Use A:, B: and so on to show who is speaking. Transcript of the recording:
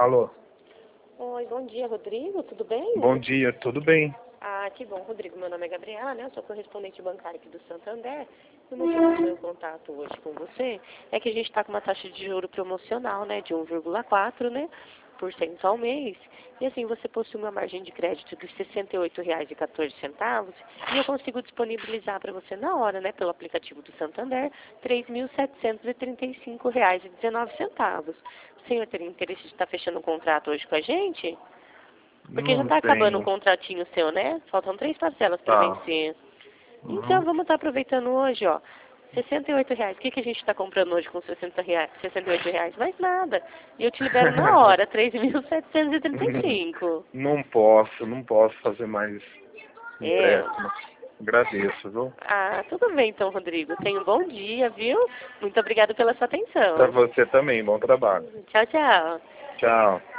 A: Alô?
B: Oi, bom dia, Rodrigo, tudo bem?
A: Bom dia, tudo bem?
B: Ah, que bom, Rodrigo. Meu nome é Gabriela, né? Eu sou correspondente bancária aqui do Santander. E o motivo do meu contato hoje com você é que a gente está com uma taxa de juro promocional, né? De 1,4, né? Por cento ao mês. E assim, você possui uma margem de crédito de R$ 68,14 e eu consigo disponibilizar para você na hora, né? Pelo aplicativo do Santander, R$ 3.735,19. O senhor teria interesse de estar fechando um contrato hoje com a gente? Porque já
A: Não
B: está acabando o
A: tenho.
B: contratinho seu, né? Faltam 3 parcelas para
A: Tá.
B: vencer. Então,
A: Uhum.
B: vamos estar aproveitando hoje, ó. R$ 68. O que a gente está comprando hoje com R$ 68? Mais nada. E eu te libero na hora, 3.735.
A: Não posso fazer mais
B: É.
A: empréstimo. Agradeço, viu?
B: Ah, tudo bem então, Rodrigo. Tenha um bom dia, viu? Muito obrigada pela sua
A: Pra
B: atenção.
A: você também, bom trabalho.
B: Tchau, tchau.
A: Tchau.